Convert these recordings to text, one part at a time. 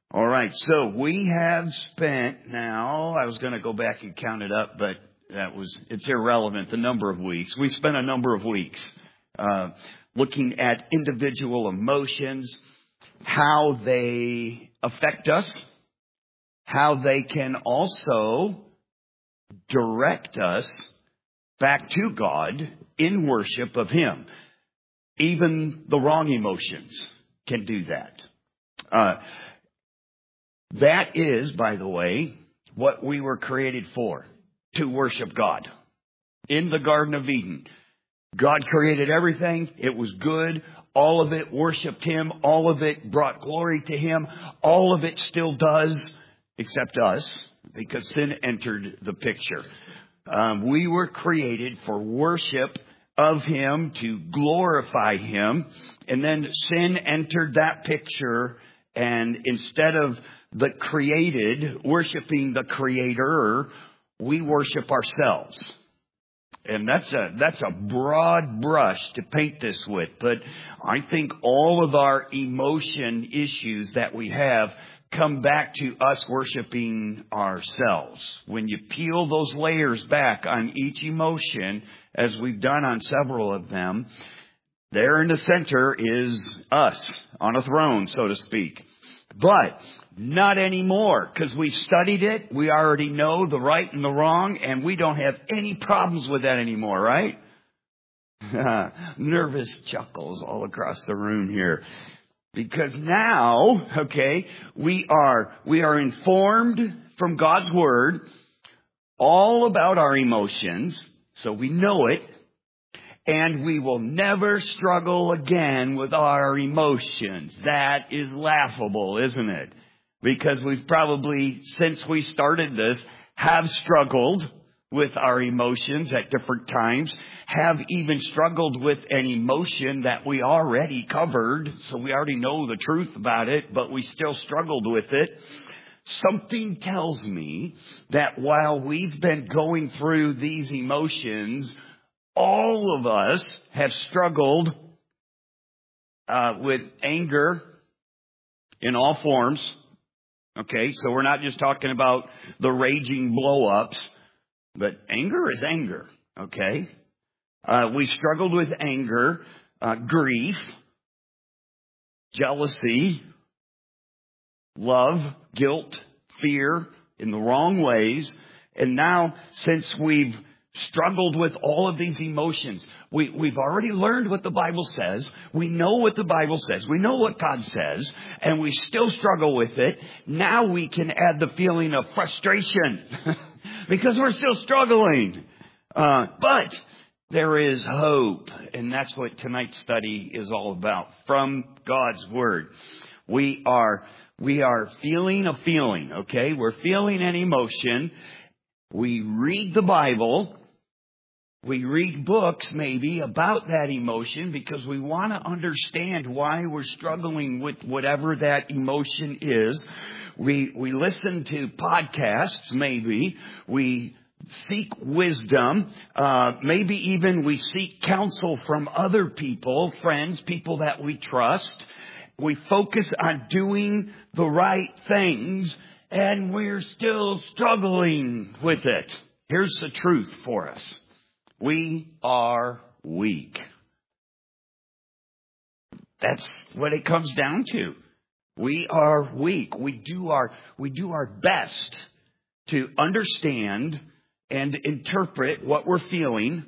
All right, so we have spent now, I was going to go back and count it up, but it's irrelevant, the number of weeks. We spent a number of weeks looking at individual emotions, how they affect us, how they can also direct us back to God in worship of Him. Even the wrong emotions can do that. That is, by the way, what we were created for, to worship God. In the Garden of Eden, God created everything. It was good. All of it worshiped Him. All of it brought glory to Him. All of it still does, except us, because sin entered the picture. We were created for worship of Him, to glorify Him. And then sin entered that picture, and instead of the created worshiping the Creator, we worship ourselves. And that's a broad brush to paint this with. But I think all of our emotion issues that we have come back to us worshiping ourselves. When you peel those layers back on each emotion, as we've done on several of them, there in the center is us on a throne, so to speak. But not anymore, because we studied it. We already know the right and the wrong, and we don't have any problems with that anymore, right? Nervous chuckles all across the room here. Because now, we are informed from God's Word all about our emotions, so we know it. And we will never struggle again with our emotions. That is laughable, isn't it? Because we've probably, since we started this, have struggled with our emotions at different times, have even struggled with an emotion that we already covered, so we already know the truth about it, but we still struggled with it. Something tells me that while we've been going through these emotions, all of us have struggled with anger in all forms. Okay, so we're not just talking about the raging blow-ups, but anger is anger. Okay, we struggled with anger, grief, jealousy, love, guilt, fear in the wrong ways. And now, since we've struggled with all of these emotions, we've already learned what the Bible says. We know what the Bible says. We know what God says. And we still struggle with it. Now we can add the feeling of frustration because we're still struggling. But there is hope. And that's what tonight's study is all about. From God's Word. We are feeling a feeling, okay? We're feeling an emotion. We read the Bible. We read books maybe about that emotion because we want to understand why we're struggling with whatever that emotion is. We listen to podcasts maybe. We seek wisdom. Maybe even we seek counsel from other people, friends, people that we trust. We focus on doing the right things, and we're still struggling with it. Here's the truth for us. We are weak. That's what it comes down to. We are weak. We do our best to understand and interpret what we're feeling,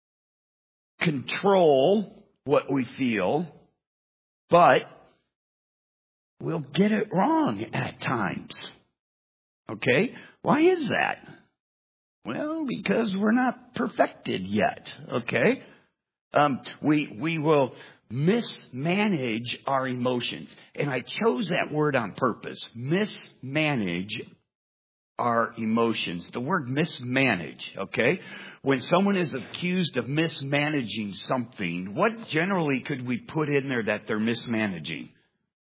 control what we feel, but we'll get it wrong at times. Okay? Why is that? Well, because we're not perfected yet. Okay? We will mismanage our emotions. And I chose that word on purpose. Mismanage our emotions. The word mismanage, okay? When someone is accused of mismanaging something, what generally could we put in there that they're mismanaging?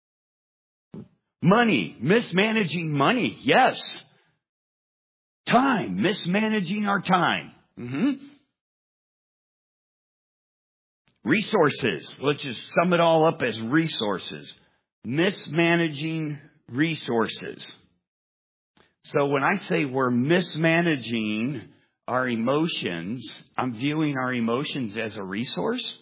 Money. Mismanaging money. Yes. Time. Mismanaging our time. Resources. Let's just sum it all up as resources. Mismanaging resources. So when I say we're mismanaging our emotions, I'm viewing our emotions as a resource.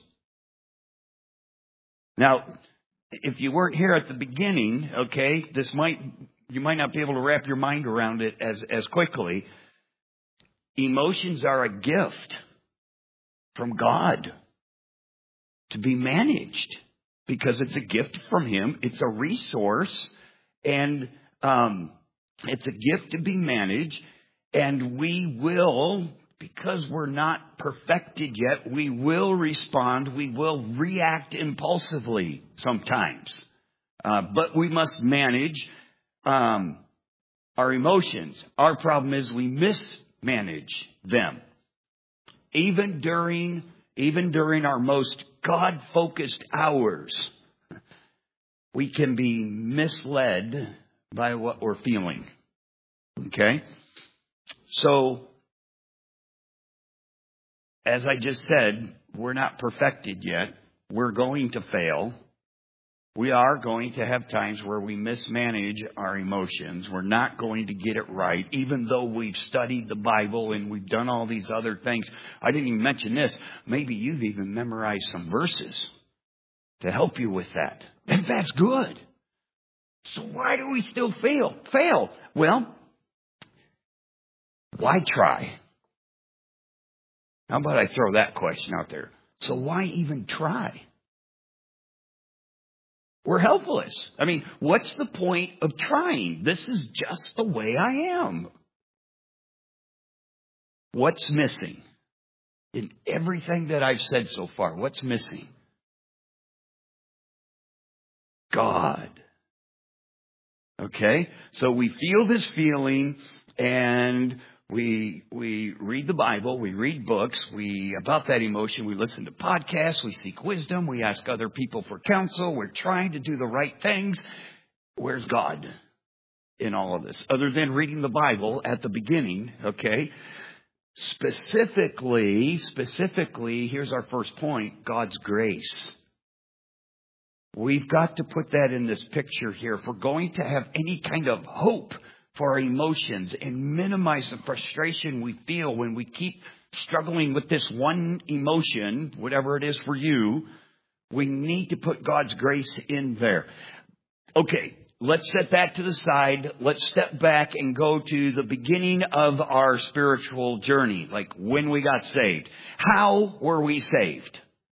Now, if you weren't here at the beginning, okay, you might not be able to wrap your mind around it as quickly. Emotions are a gift from God to be managed because it's a gift from Him. It's a resource, and it's a gift to be managed. And we will, because we're not perfected yet, we will respond. We will react impulsively sometimes. But we must manage our emotions. Our problem is we mismanage them. Even during our most God-focused hours, we can be misled by what we're feeling. Okay? So, as I just said, we're not perfected yet. We're going to fail. We are going to have times where we mismanage our emotions. We're not going to get it right, even though we've studied the Bible and we've done all these other things. I didn't even mention this. Maybe you've even memorized some verses to help you with that. And that's good. So why do we still fail? Well, why try? How about I throw that question out there? So why even try? We're helpless. I mean, what's the point of trying? This is just the way I am. What's missing? In everything that I've said so far, what's missing? God. Okay? So we feel this feeling, and we read the Bible, we read books, about that emotion, we listen to podcasts, we seek wisdom, we ask other people for counsel, we're trying to do the right things. Where's God in all of this? Other than reading the Bible at the beginning, okay? Specifically, here's our first point, God's grace. We've got to put that in this picture here. If we're going to have any kind of hope for our emotions and minimize the frustration we feel when we keep struggling with this one emotion, whatever it is for you, we need to put God's grace in there. Okay, let's set that to the side. Let's step back and go to the beginning of our spiritual journey, like when we got saved. How were we saved?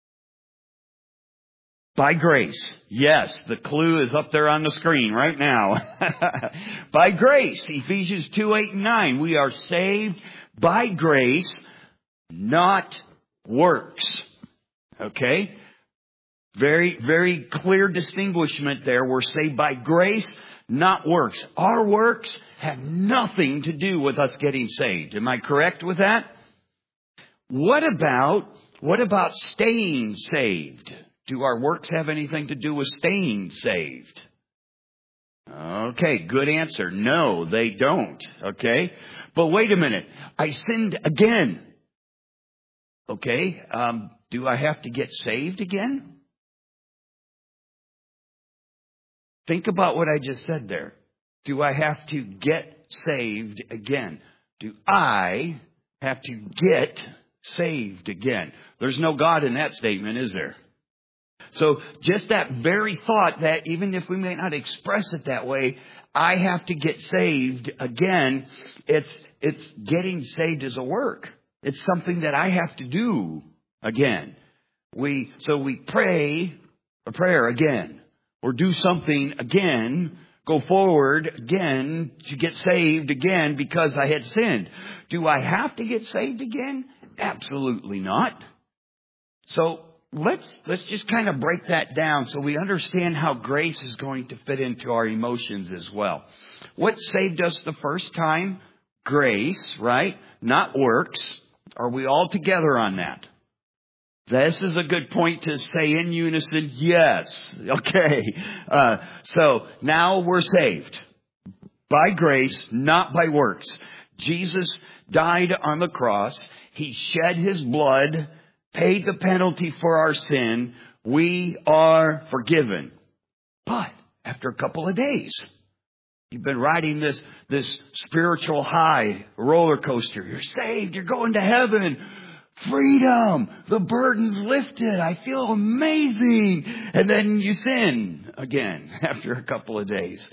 By grace. Yes, the clue is up there on the screen right now. By grace. Ephesians 2:8-9. We are saved by grace, not works. Okay? Very, very clear distinguishment there. We're saved by grace, not works. Our works have nothing to do with us getting saved. Am I correct with that? What about staying saved? Do our works have anything to do with staying saved? Okay, good answer. No, they don't. Okay? But wait a minute. I sinned again. Okay? Do I have to get saved again? Think about what I just said there. Do I have to get saved again? Do I have to get saved again? There's no God in that statement, is there? So just that very thought that even if we may not express it that way, I have to get saved again. It's getting saved as a work. It's something that I have to do again. We pray a prayer again, or do something again, go forward again to get saved again because I had sinned. Do I have to get saved again? Absolutely not. So let's just kind of break that down so we understand how grace is going to fit into our emotions as well. What saved us the first time? Grace, right? Not works. Are we all together on that? This is a good point to say in unison, yes. Okay. So now we're saved by grace, not by works. Jesus died on the cross. He shed His blood, paid the penalty for our sin. We are forgiven. But after a couple of days, You've been riding this spiritual high, roller coaster. You're saved. You're going to heaven. Freedom. The burden's lifted. I feel amazing. And then you sin again after a couple of days.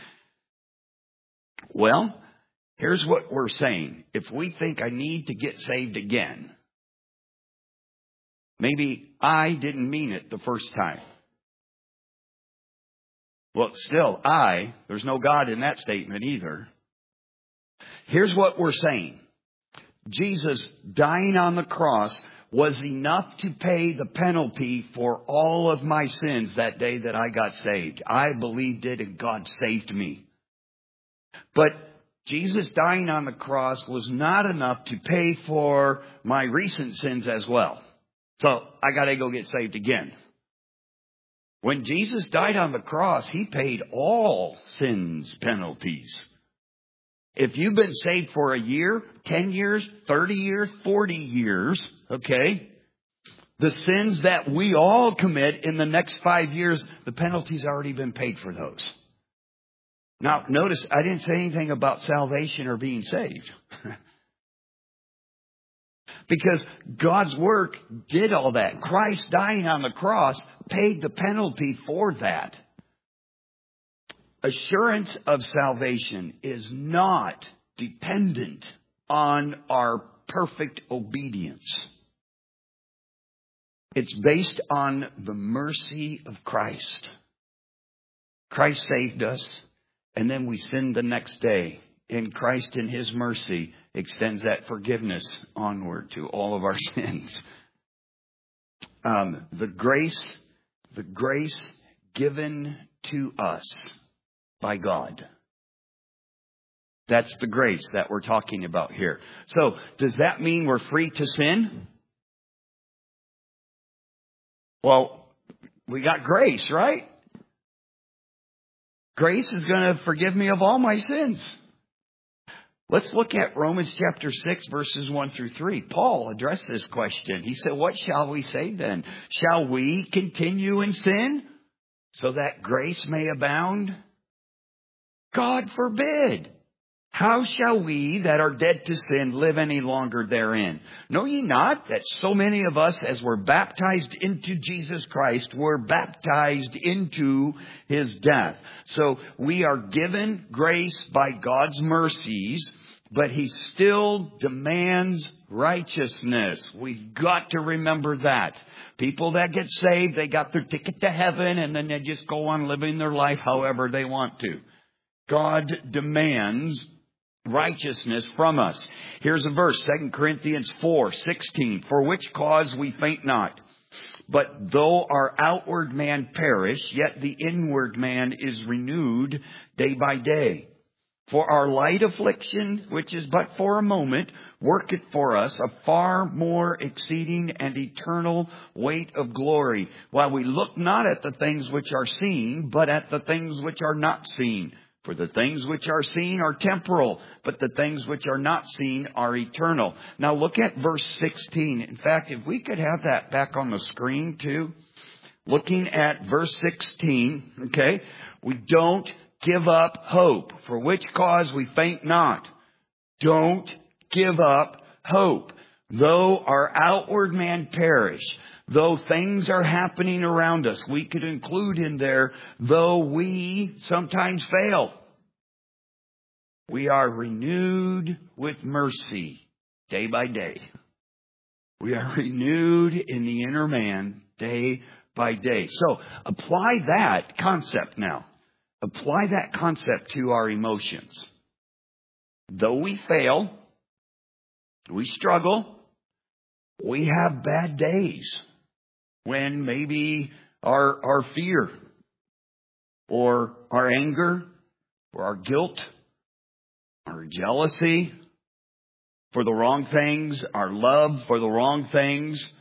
Well, here's what we're saying. If we think I need to get saved again, maybe I didn't mean it the first time. Well, still, there's no God in that statement either. Here's what we're saying. Jesus dying on the cross was enough to pay the penalty for all of my sins that day that I got saved. I believed it and God saved me. But Jesus dying on the cross was not enough to pay for my recent sins as well. So I got to go get saved again. When Jesus died on the cross, He paid all sins penalties. If you've been saved for a year, 10 years, 30 years, 40 years, okay, the sins that we all commit in the next 5 years, the penalty's already been paid for those. Now, notice I didn't say anything about salvation or being saved. Because God's work did all that. Christ dying on the cross paid the penalty for that. Assurance of salvation is not dependent on our perfect obedience. It's based on the mercy of Christ. Christ saved us, and then we sinned the next day. And Christ, in His mercy, extends that forgiveness onward to all of our sins. The grace given to us by God. That's the grace that we're talking about here. So, does that mean we're free to sin? Well, we got grace, right? Grace is going to forgive me of all my sins. Let's look at Romans chapter 6, verses 1 through 3. Paul addressed this question. He said, what shall we say then? Shall we continue in sin so that grace may abound? God forbid. How shall we that are dead to sin live any longer therein? Know ye not that so many of us as were baptized into Jesus Christ were baptized into His death? So we are given grace by God's mercies, but He still demands righteousness. We've got to remember that. People that get saved, they got their ticket to heaven and then they just go on living their life however they want to. God demands righteousness from us. Here's a verse, 2 Corinthians 4:16. For which cause we faint not. But though our outward man perish, yet the inward man is renewed day by day. For our light affliction, which is but for a moment, worketh for us a far more exceeding and eternal weight of glory, while we look not at the things which are seen, but at the things which are not seen. For the things which are seen are temporal, but the things which are not seen are eternal. Now look at verse 16. In fact, if we could have that back on the screen too. Looking at verse 16, okay? We don't give up hope, for which cause we faint not. Don't give up hope. Though our outward man perish, though things are happening around us, we could include in there, though we sometimes fail, we are renewed with mercy day by day. We are renewed in the inner man day by day. So apply that concept now. Apply that concept to our emotions. Though we fail, we struggle, we have bad days when maybe our fear or our anger or our guilt, our jealousy for the wrong things, our love for the wrong things,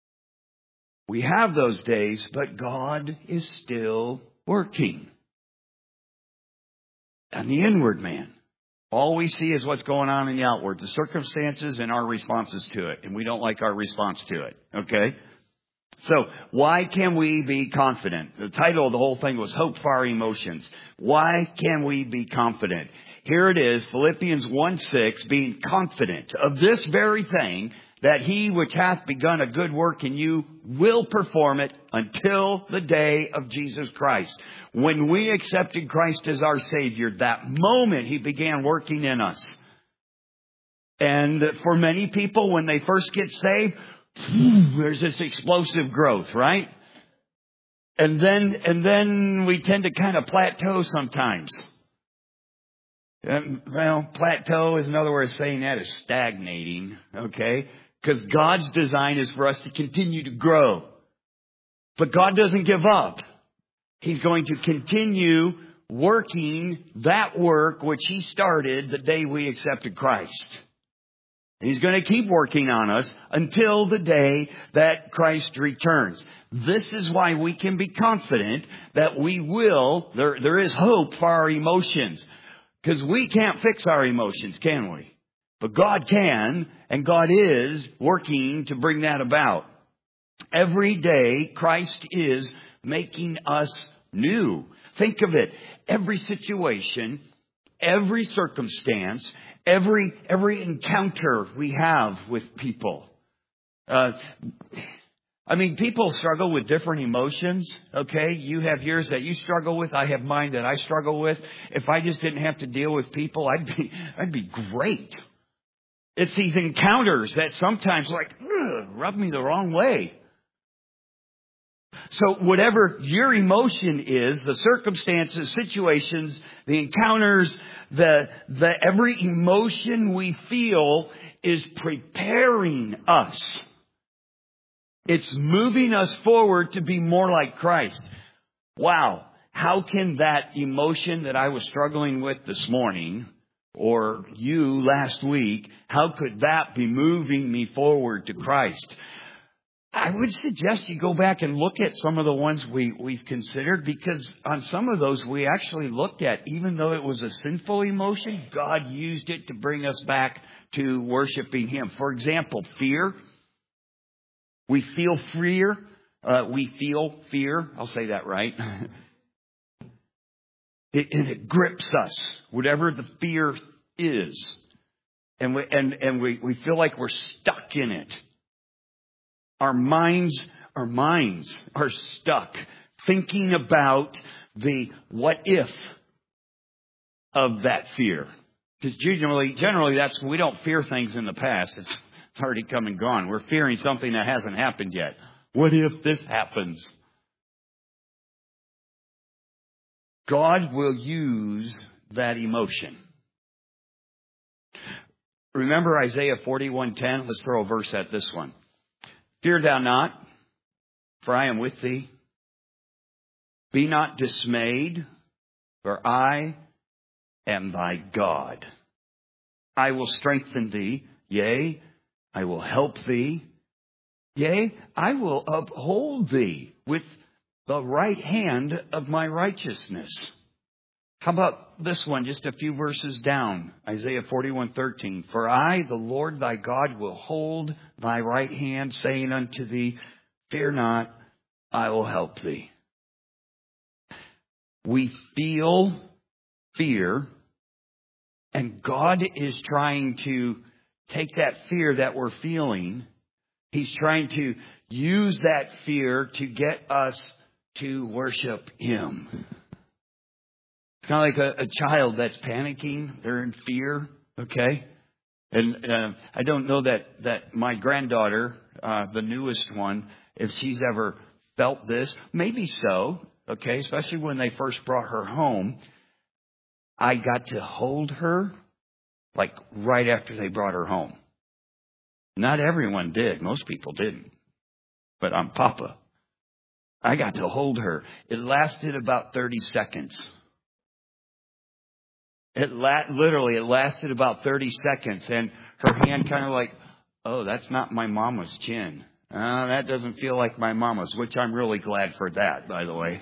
we have those days, but God is still working. And the inward man, all we see is what's going on in the outward, the circumstances and our responses to it. And we don't like our response to it. Okay? So why can we be confident? The title of the whole thing was Hope for Our Emotions. Why can we be confident? Here it is, Philippians 1:6, being confident of this very thing, that he which hath begun a good work in you will perform it until the day of Jesus Christ. When we accepted Christ as our Savior, that moment he began working in us. And for many people, when they first get saved, there's this explosive growth, right? And then we tend to kind of plateau sometimes. Well, plateau is another way of saying that is stagnating, okay? Because God's design is for us to continue to grow. But God doesn't give up. He's going to continue working that work which He started the day we accepted Christ. He's going to keep working on us until the day that Christ returns. This is why we can be confident that we will, there is hope for our emotions. Because we can't fix our emotions, can we? But God can, and God is working to bring that about. Every day, Christ is making us new. Think of it. Every situation, every circumstance, every encounter we have with people. People struggle with different emotions, okay? You have yours that you struggle with. I have mine that I struggle with. If I just didn't have to deal with people, I'd be great. It's these encounters that sometimes rub me the wrong way. So whatever your emotion is, the circumstances, situations, the encounters, the every emotion we feel is preparing us. It's moving us forward to be more like Christ. Wow. How can that emotion that I was struggling with this morning, or you last week, how could that be moving me forward to Christ? I would suggest you go back and look at some of the ones we've considered, because on some of those we actually looked at, even though it was a sinful emotion, God used it to bring us back to worshiping Him. For example, fear. We feel fear. We feel fear. I'll say that right. It grips us, whatever the fear is. And we feel like we're stuck in it. Our minds are stuck thinking about the what if of that fear. Because generally we don't fear things in the past. It's already come and gone. We're fearing something that hasn't happened yet. What if this happens? God will use that emotion. Remember Isaiah 41:10? Let's throw a verse at this one. Fear thou not, for I am with thee. Be not dismayed, for I am thy God. I will strengthen thee, yea, I will help thee. Yea, I will uphold thee with the right hand of my righteousness. How about this one, just a few verses down? Isaiah 41:13. For I, the Lord thy God, will hold thy right hand, saying unto thee, fear not, I will help thee. We feel fear, and God is trying to take that fear that we're feeling. He's trying to use that fear to get us to worship Him. It's kind of like a child that's panicking. They're in fear, okay? And I don't know that my granddaughter, the newest one, if she's ever felt this. Maybe so, okay? Especially when they first brought her home. I got to hold her like right after they brought her home. Not everyone did. Most people didn't. But I'm Papa. I got to hold her. It lasted about 30 seconds. It lasted about 30 seconds. And her hand kind of like, oh, that's not my mama's chin. That doesn't feel like my mama's, which I'm really glad for that, by the way.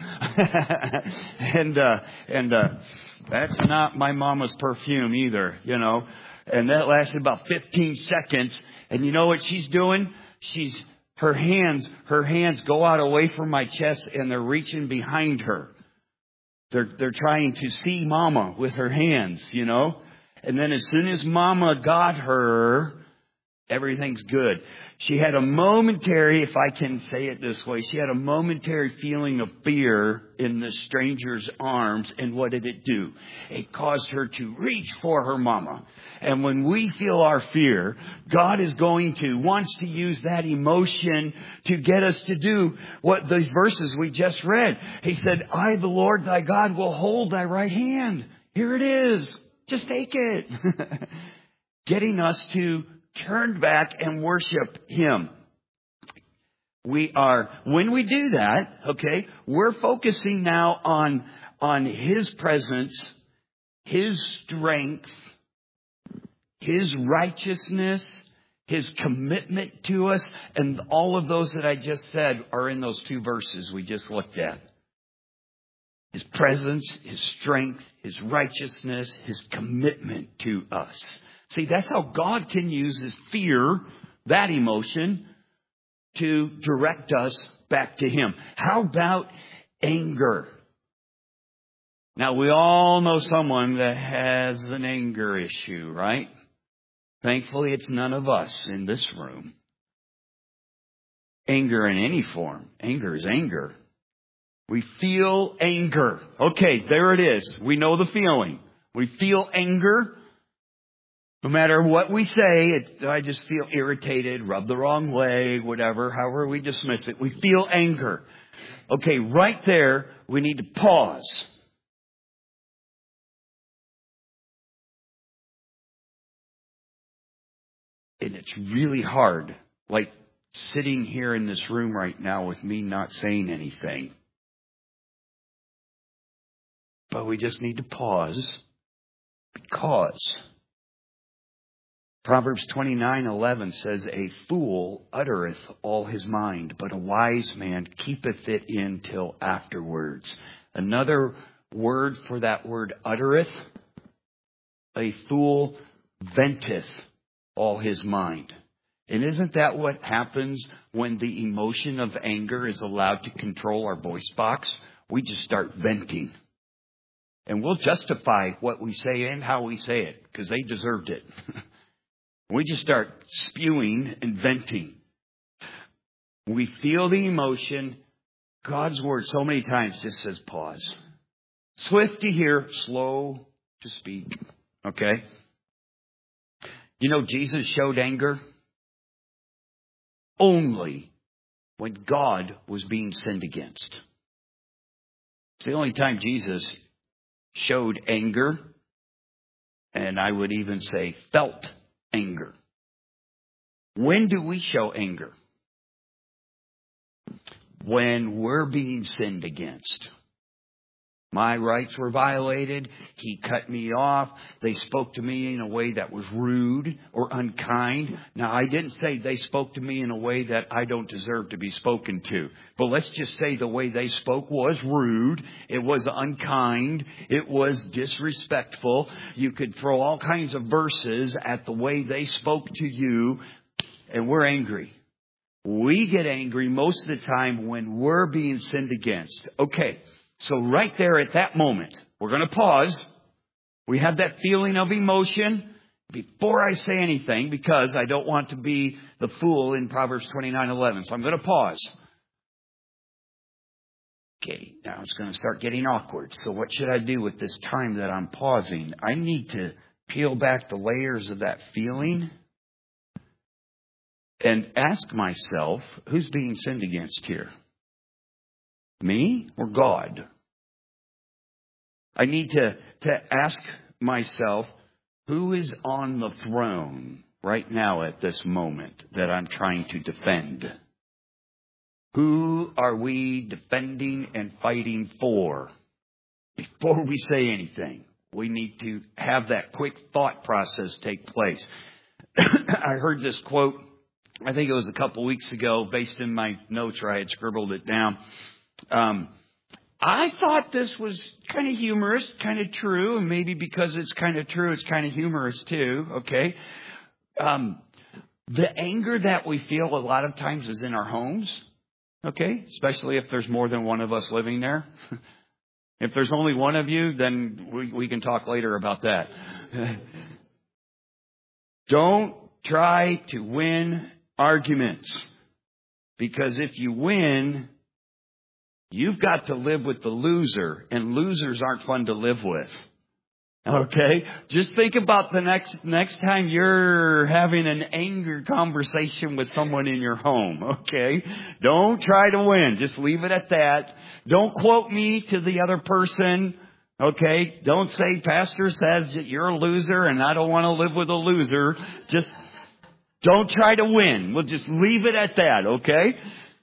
and that's not my mama's perfume either, you know. And that lasted about 15 seconds. And you know what she's doing? She's Her hands go out away from my chest and they're reaching behind her. They're trying to see Mama with her hands, you know. And then as soon as Mama got her, everything's good. She had a momentary, if I can say it this way, she had a momentary feeling of fear in the stranger's arms. And what did it do? It caused her to reach for her Mama. And when we feel our fear, God is wants to use that emotion to get us to do what these verses we just read. He said, I, the Lord thy God, will hold thy right hand. Here it is. Just take it. Getting us to turn back and worship Him. When we do that, okay, we're focusing now on His presence, His strength, His righteousness, His commitment to us, and all of those that I just said are in those two verses we just looked at. His presence, His strength, His righteousness, His commitment to us. See, that's how God can use His fear, that emotion, to direct us back to Him. How about anger? Now, we all know someone that has an anger issue, right? Thankfully, it's none of us in this room. Anger in any form. Anger is anger. We feel anger. Okay, there it is. We know the feeling. We feel anger. No matter what we say, I just feel irritated, rubbed the wrong way, whatever, however we dismiss it. We feel anger. Okay, right there, we need to pause. And it's really hard, like sitting here in this room right now with me not saying anything. But we just need to pause because Proverbs 29:11 says, a fool uttereth all his mind, but a wise man keepeth it in till afterwards. Another word for that word uttereth, a fool venteth all his mind. And isn't that what happens when the emotion of anger is allowed to control our voice box? We just start venting. And we'll justify what we say and how we say it, because they deserved it. We just start spewing and venting. We feel the emotion. God's word so many times just says pause. Swift to hear, slow to speak. Okay? You know, Jesus showed anger only when God was being sinned against. It's the only time Jesus showed anger, and I would even say felt anger. When do we show anger? When we're being sinned against. My rights were violated. He cut me off. They spoke to me in a way that was rude or unkind. Now, I didn't say they spoke to me in a way that I don't deserve to be spoken to. But let's just say the way they spoke was rude. It was unkind. It was disrespectful. You could throw all kinds of verses at the way they spoke to you, and we're angry. We get angry most of the time when we're being sinned against. Okay. So right there at that moment, we're going to pause. We have that feeling of emotion before I say anything, because I don't want to be the fool in Proverbs 29:11. So I'm going to pause. Okay, now it's going to start getting awkward. So what should I do with this time that I'm pausing? I need to peel back the layers of that feeling and ask myself, who's being sinned against here? Me or God? I need to ask myself, who is on the throne right now at this moment that I'm trying to defend? Who are we defending and fighting for? Before we say anything, we need to have that quick thought process take place. I heard this quote, I think it was a couple weeks ago, based in my notes where I had scribbled it down. I thought this was kind of humorous, kind of true, and maybe because it's kind of true, it's kind of humorous too, okay? The anger that we feel a lot of times is in our homes, okay? Especially if there's more than one of us living there. If there's only one of you, then we can talk later about that. Don't try to win arguments. Because if you win, you've got to live with the loser. And losers aren't fun to live with. Okay? Just think about the next time you're having an anger conversation with someone in your home. Okay? Don't try to win. Just leave it at that. Don't quote me to the other person. Okay? Don't say, Pastor says that you're a loser and I don't want to live with a loser. Just don't try to win. We'll just leave it at that. Okay?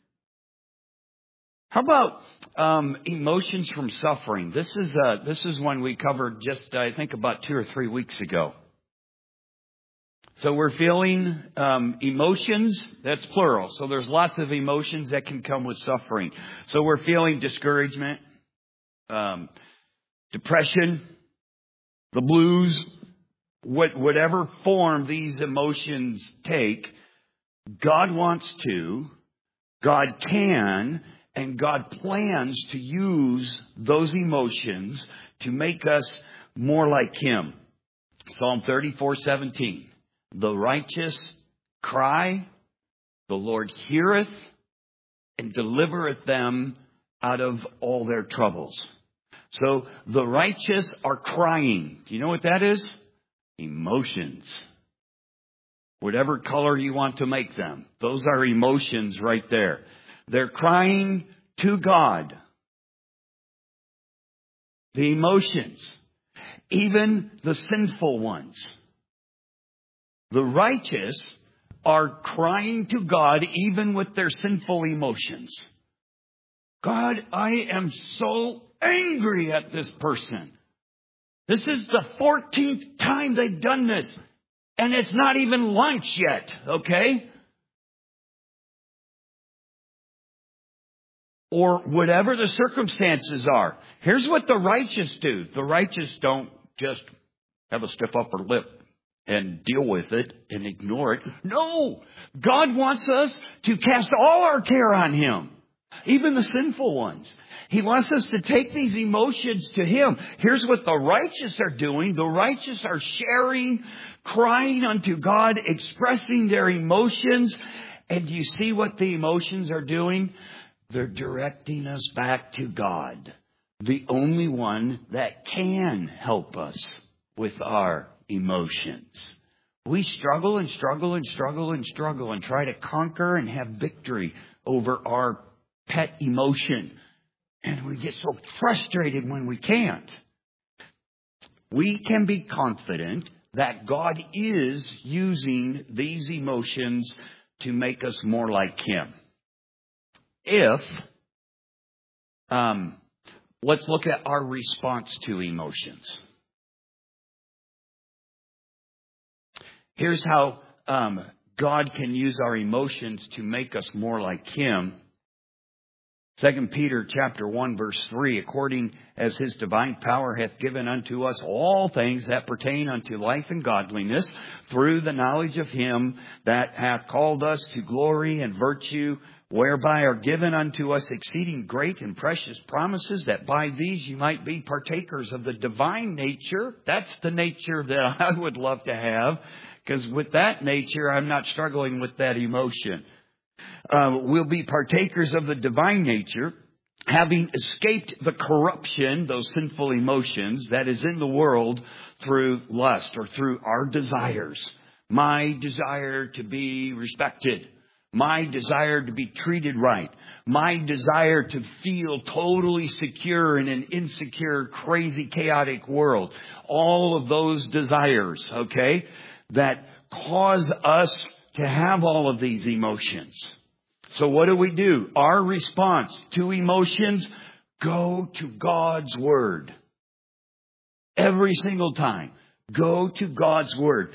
How about emotions from suffering? This is one we covered just, I think, about 2 or 3 weeks ago. So we're feeling emotions. That's plural. So there's lots of emotions that can come with suffering. So we're feeling discouragement, depression, the blues, whatever form these emotions take. God wants to, God can, and God plans to use those emotions to make us more like Him. Psalm 34:17. The righteous cry, the Lord heareth and delivereth them out of all their troubles. So the righteous are crying. Do you know what that is? Emotions. Whatever color you want to make them. Those are emotions right there. They're crying to God. The emotions. Even the sinful ones. The righteous are crying to God even with their sinful emotions. God, I am so angry at this person. This is the 14th time they've done this. And it's not even lunch yet, okay? Or whatever the circumstances are. Here's what the righteous do. The righteous don't just have a stiff upper lip and deal with it and ignore it. No! God wants us to cast all our care on Him. Even the sinful ones. He wants us to take these emotions to Him. Here's what the righteous are doing. The righteous are sharing, crying unto God, expressing their emotions. And you see what the emotions are doing? They're directing us back to God, the only one that can help us with our emotions. We struggle and struggle and struggle and struggle and try to conquer and have victory over our pet emotion. And we get so frustrated when we can't. We can be confident that God is using these emotions to make us more like Him. Let's look at our response to emotions. Here's how God can use our emotions to make us more like Him. 2 Peter chapter 1 verse 3, according as His divine power hath given unto us all things that pertain unto life and godliness, through the knowledge of Him that hath called us to glory and virtue, whereby are given unto us exceeding great and precious promises, that by these you might be partakers of the divine nature. That's the nature that I would love to have, because with that nature, I'm not struggling with that emotion. We'll be partakers of the divine nature, having escaped the corruption, those sinful emotions, that is in the world through lust or through our desires. My desire to be respected. My desire to be treated right. My desire to feel totally secure in an insecure, crazy, chaotic world. All of those desires, okay, that cause us to have all of these emotions. So what do? Our response to emotions, go to God's Word. Every single time. Go to God's Word.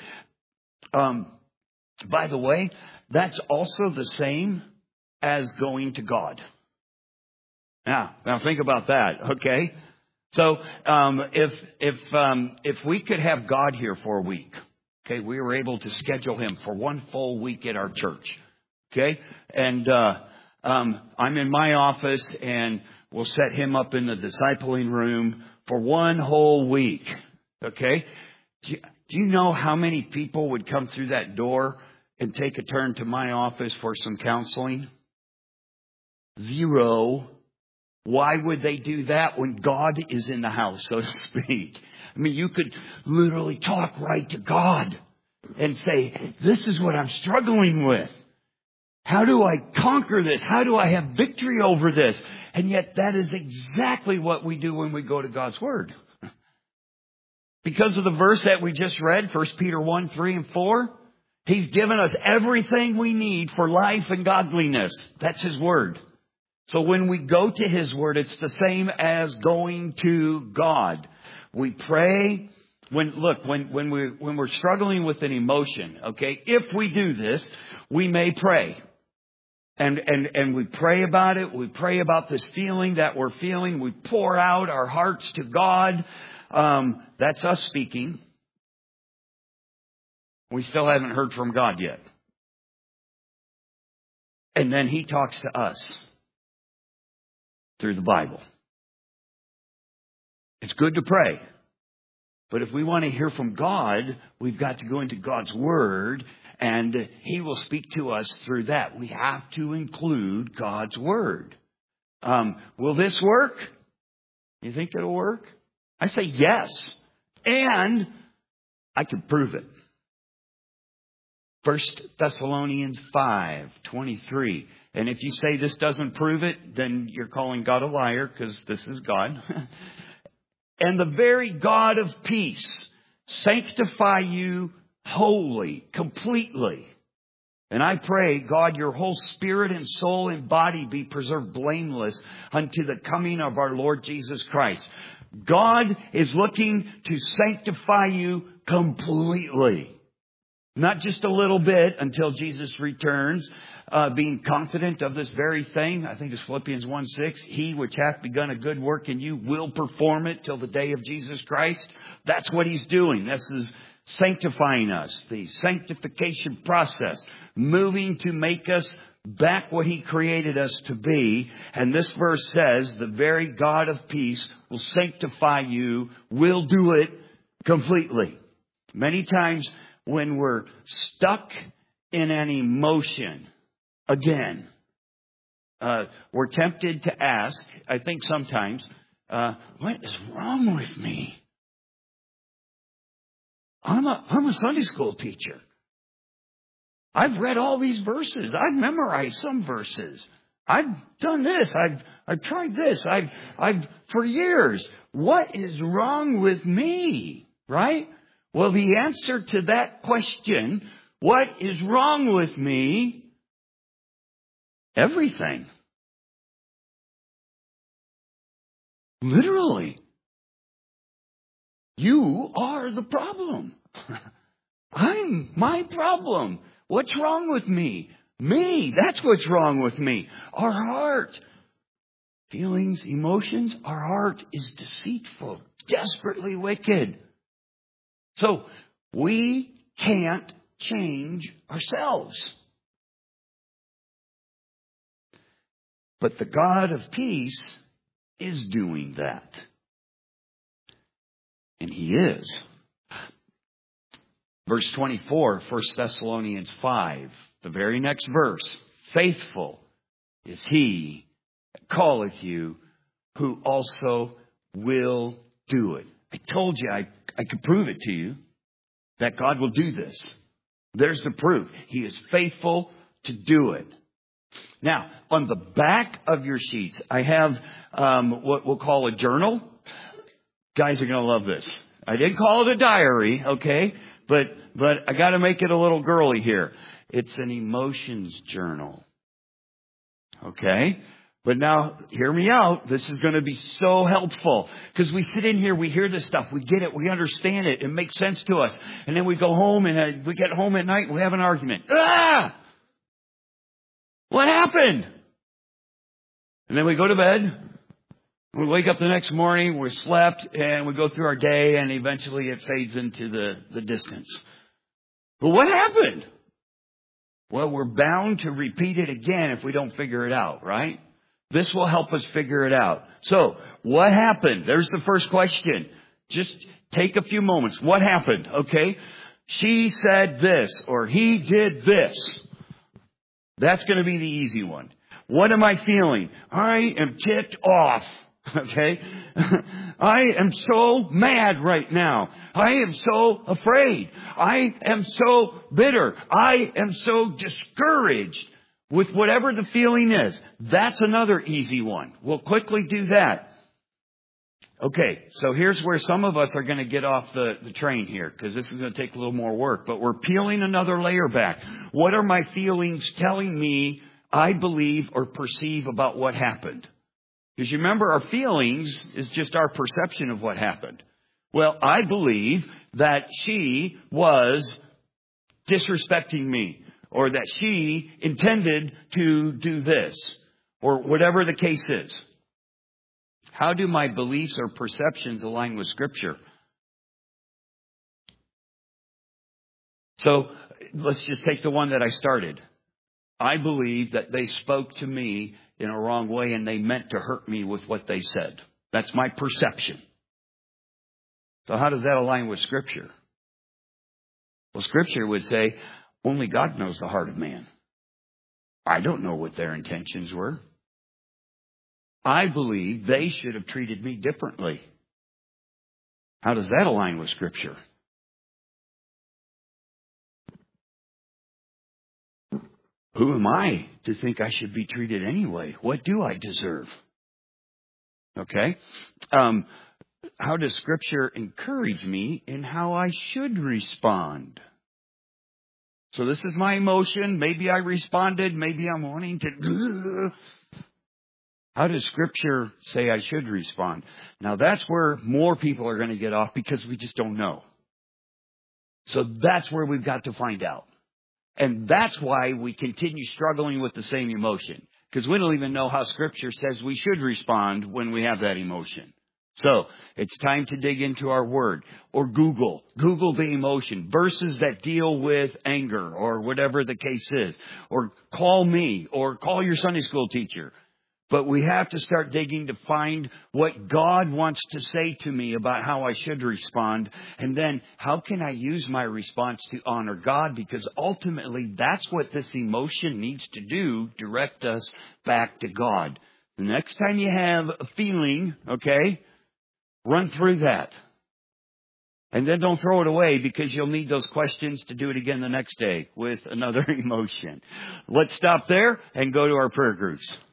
By the way, that's also the same as going to God. Now think about that, okay? So if we could have God here for a week, Okay, we were able to schedule him for one full week at our church. Okay, and I'm in my office, and we'll set him up in the discipling room for one whole week. Okay, do you know how many people would come through that door and take a turn to my office for some counseling? 0. Why would they do that when God is in the house, so to speak? I mean, you could literally talk right to God and say, this is what I'm struggling with. How do I conquer this? How do I have victory over this? And yet that is exactly what we do when we go to God's Word. Because of the verse that we just read, 1 Peter 1, 3 and 4, He's given us everything we need for life and godliness. That's His Word. So when we go to His Word, it's the same as going to God. We pray. When we're struggling with an emotion, okay, if we do this, we may pray. And we pray about it. We pray about this feeling that we're feeling. We pour out our hearts to God. That's us speaking. We still haven't heard from God yet. And then He talks to us through the Bible. It's good to pray. But if we want to hear from God, we've got to go into God's Word, and He will speak to us through that. We have to include God's Word. Will this work? You think it'll work? I say yes. And I can prove it. 1 Thessalonians 5:23. And if you say this doesn't prove it, then you're calling God a liar, because this is God. And the very God of peace sanctify you wholly, completely. And I pray, God, your whole spirit and soul and body be preserved blameless unto the coming of our Lord Jesus Christ. God is looking to sanctify you completely. Not just a little bit until Jesus returns, being confident of this very thing. I think it's Philippians 1:6. He which hath begun a good work in you will perform it till the day of Jesus Christ. That's what He's doing. This is sanctifying us. The sanctification process. Moving to make us back what He created us to be. And this verse says, the very God of peace will sanctify you, will do it completely. Many times when we're stuck in an emotion, again, we're tempted to ask, I think sometimes, what is wrong with me? I'm a Sunday school teacher. I've read all these verses. I've memorized some verses. I've done this. I've tried this. I've for years. What is wrong with me? Right? Well, the answer to that question, what is wrong with me? Everything. Literally. You are the problem. I'm my problem. What's wrong with me? Me. That's what's wrong with me. Our heart. Feelings, emotions. Our heart is deceitful, desperately wicked. So we can't change ourselves. But the God of peace is doing that. And He is. Verse 24, 1 Thessalonians 5, the very next verse. Faithful is He that calleth you, who also will do it. I told you I could prove it to you that God will do this. There's the proof. He is faithful to do it. Now, on the back of your sheets, I have what we'll call a journal. Guys are going to love this. I didn't call it a diary, okay? But I got to make it a little girly here. It's an emotions journal. Okay? But now, hear me out. This is going to be so helpful. Because we sit in here, we hear this stuff, we get it, we understand it, it makes sense to us. And then we go home and we get home at night and we have an argument. Ah! What happened? And then we go to bed. We wake up the next morning, we're slept, and we go through our day, and eventually it fades into the distance. But what happened? Well, we're bound to repeat it again if we don't figure it out, right? This will help us figure it out. So, what happened? There's the first question. Just take a few moments. What happened? Okay. She said this, or he did this. That's going to be the easy one. What am I feeling? I am ticked off. Okay. I am so mad right now. I am so afraid. I am so bitter. I am so discouraged with whatever the feeling is. That's another easy one. We'll quickly do that. Okay, so here's where some of us are going to get off the train here, because this is going to take a little more work. But we're peeling another layer back. What are my feelings telling me I believe or perceive about what happened? Because you remember, our feelings is just our perception of what happened. Well, I believe that she was disrespecting me, or that she intended to do this, or whatever the case is. How do my beliefs or perceptions align with Scripture? So let's just take the one that I started. I believe that they spoke to me in a wrong way and they meant to hurt me with what they said. That's my perception. So how does that align with Scripture? Well, Scripture would say, only God knows the heart of man. I don't know what their intentions were. I believe they should have treated me differently. How does that align with Scripture? Who am I to think I should be treated anyway? What do I deserve? Okay. How does Scripture encourage me in how I should respond? So this is my emotion. Maybe I responded. Maybe I'm wanting to... How does Scripture say I should respond? Now that's where more people are going to get off, because we just don't know. So that's where we've got to find out. And that's why we continue struggling with the same emotion. Because we don't even know how Scripture says we should respond when we have that emotion. So it's time to dig into our Word, or Google the emotion, verses that deal with anger or whatever the case is, or call me or call your Sunday school teacher. But we have to start digging to find what God wants to say to me about how I should respond. And then how can I use my response to honor God? Because ultimately that's what this emotion needs to do, direct us back to God. The next time you have a feeling, okay, run through that. And then don't throw it away, because you'll need those questions to do it again the next day with another emotion. Let's stop there and go to our prayer groups.